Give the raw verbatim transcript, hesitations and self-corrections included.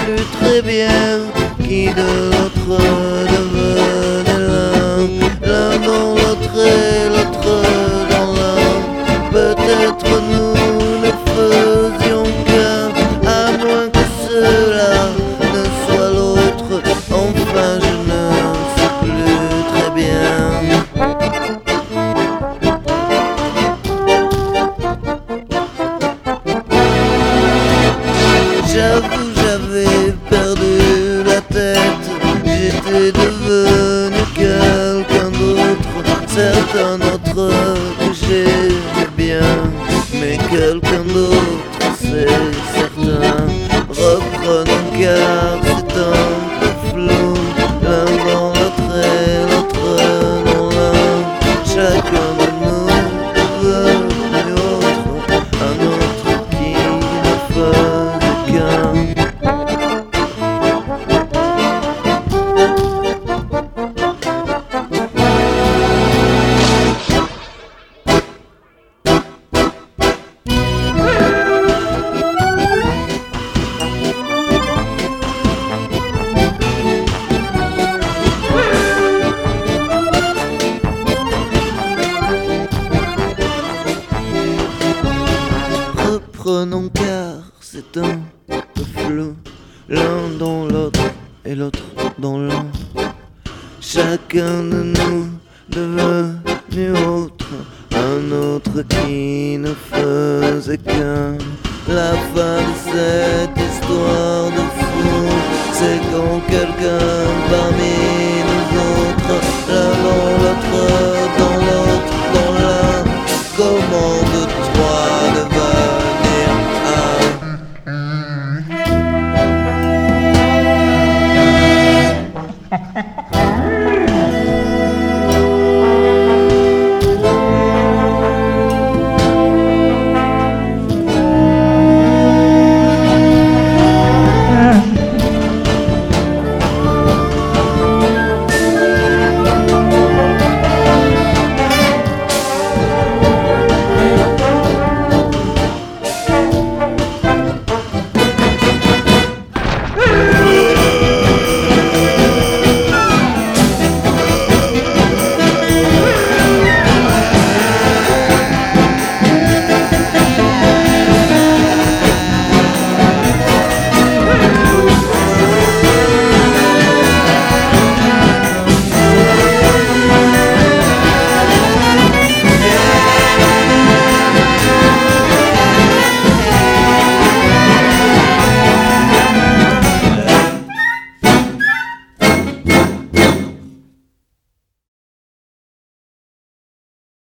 plus très bien qui de l'autre devenait l'un, l'un dans l'autre et l'autre dans l'un. Peut-être nous ne faisions qu'un, à moins que cela ne soit l'autre. Enfin je ne sais plus très bien. J'avoue, j'avais perdu la tête, j'étais devenu quelqu'un d'autre, certain d'autre que j'aimais bien, mais quelqu'un d'autre, c'est certain. Reprenons car c'est un peu flou, l'un dans l'autre et l'autre dans l'un. Chacun de nous devenu autre, un autre qui ne faisait qu'un. Reprenons car c'est un peu flou, l'un dans l'autre et l'autre dans l'un. Chacun de nous devenu autre, un autre qui ne faisait qu'un. La fin de cette histoire de fou, c'est quand quelqu'un